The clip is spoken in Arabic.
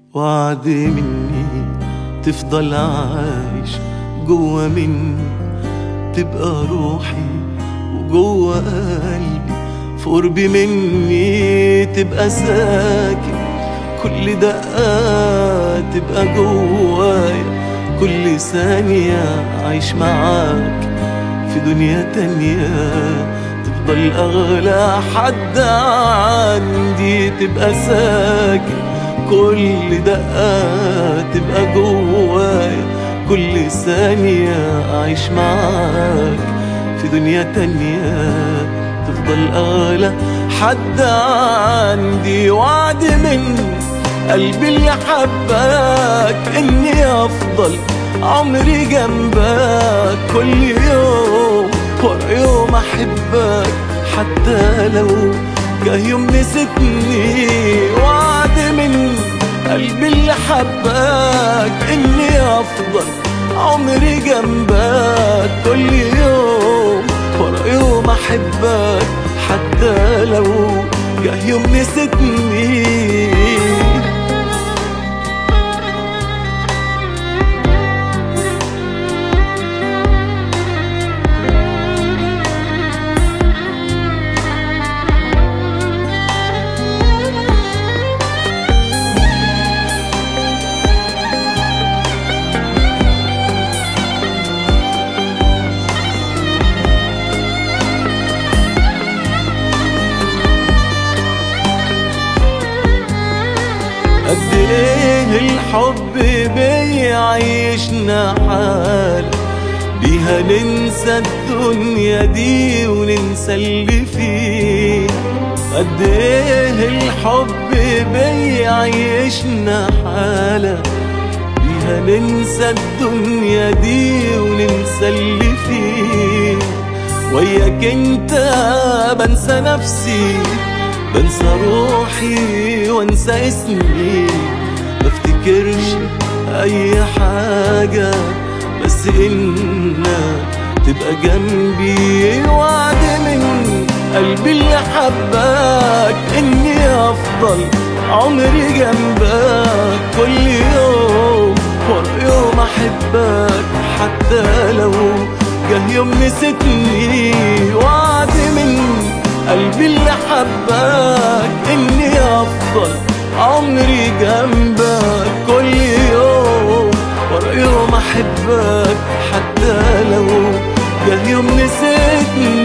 وعد مني تفضل عايش جوا مني، تبقى روحي وجوا قلبي، في قربي مني تبقى ساكن، كل دقة تبقى جوايا، كل ثانية عايش معاك في دنيا تانية، تفضل أغلى حد عندي، تبقى ساكن كل دقة تبقى جوايا، كل ثانية عايش معاك في دنيا تانية، تفضل أغلى حد عندي. وعد من قلبي اللي حبك إني أفضل عمري جنبك، كل يوم ورا يوم أحبك، حتى لو جه يوم نسيتني. وعد من قلبي اللي حبك إني أفضل عمري جنبك، كل يوم ورا يوم أحبك، حتى لو جه يوم نسيتني. قد ايه الحب بيعيشنا حالة، بيها ننسى الدنيا دي وننسى اللي فيه. قد ايه الحب بيعيشنا حالة، بيها ننسى الدنيا دي وننسى اللي فيه. وياك انت بنسى نفسي، بنسى روحي وانسى اسمي، بفتكرش اي حاجة بس انك تبقى جنبي. وعد من قلبي اللي حبك اني افضل عمري جنبك، كل يوم ورا يوم احبك، حتى لو جه يوم نسيتني. وعد من قلبي اللي حبك اني افضل عمري جنبك، كل يوم ورا يوم احبك، حتى لو جه يوم نسيتني.